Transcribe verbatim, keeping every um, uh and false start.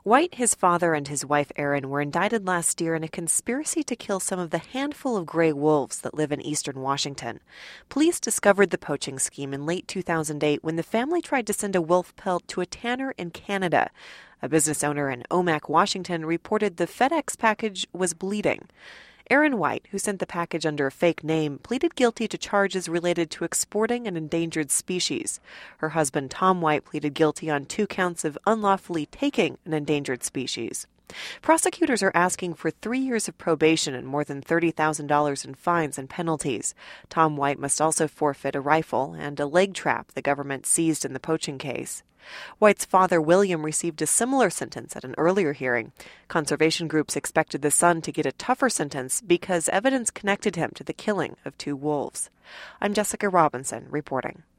White, his father, and his wife Erin were indicted last year in a conspiracy to kill some of the handful of gray wolves that live in eastern Washington. Police discovered the poaching scheme in late two thousand eight when the family tried to send a wolf pelt to a tanner in Canada. A business owner in Omak, Washington, reported the FedEx package was bleeding. Erin White, who sent the package under a fake name, pleaded guilty to charges related to exporting an endangered species. Her husband, Tom White, pleaded guilty on two counts of unlawfully taking an endangered species. Prosecutors are asking for three years of probation and more than thirty thousand dollars in fines and penalties. Tom White must also forfeit a rifle and a leg trap the government seized in the poaching case. White's father, William, received a similar sentence at an earlier hearing. Conservation groups expected the son to get a tougher sentence because evidence connected him to the killing of two wolves. I'm Jessica Robinson, reporting.